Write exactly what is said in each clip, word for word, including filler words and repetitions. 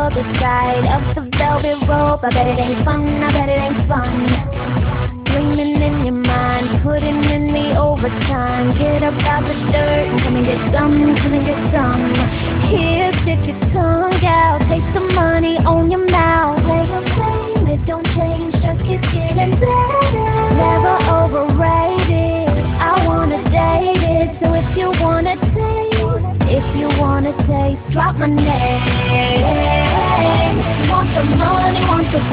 other side of the velvet rope. I bet it ain't fun, I bet it ain't fun. Dreaming in your mind, putting in the overtime. Get up out the dirt and come and get some, come and get some. Here, stick your tongue out, taste the money on your mouth. Play the game, it don't change, just keep getting better. Never overrated, I wanna date it. So if you wanna taste, if you wanna taste, drop my name. Want the money, want the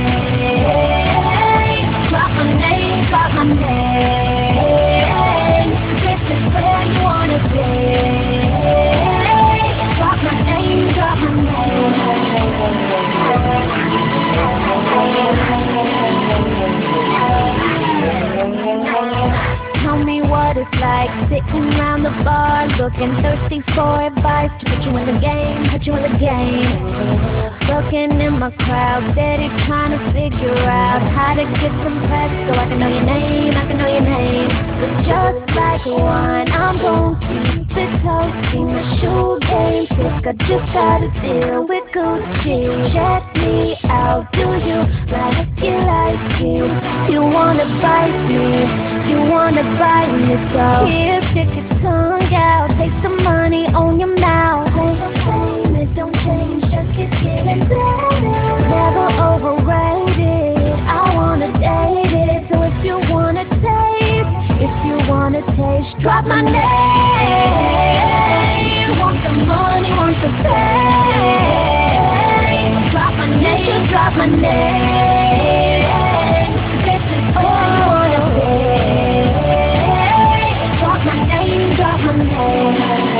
fame. Drop my name, drop my name. This is where you wanna be. Drop my name, drop my name. Tell me what it's like sitting around the bar, looking thirsty for advice to put you in the game, put you in the game. Looking in my crowd, steady trying to figure out how to get some press so I can know your name, I can know your name. But just like wine, I'm gon' keep it toasty. My shoe game sick, I just gotta deal with Gucci. Check me out, do you like it like it? You wanna bite me, you wanna bite me, so here, stick your tongue out, taste the money on your mouth. Play the game, it don't change, just keep getting better. Never overrated, I wanna date it. So if you wanna taste, if you wanna taste, drop my name. Want the money, want the fame. Drop my name, just drop my name. This is where you wanna be. Drop my name, drop my name.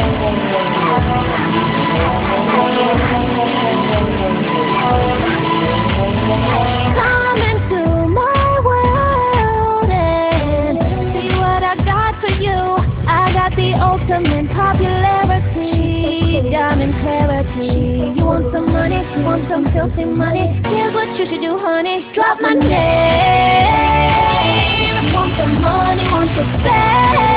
Come into my world and see what I got for you. I got the ultimate popularity, diamond clarity. You want some money, you want some filthy money? Here's what you should do, honey. Drop my name. Want the money, want the fame.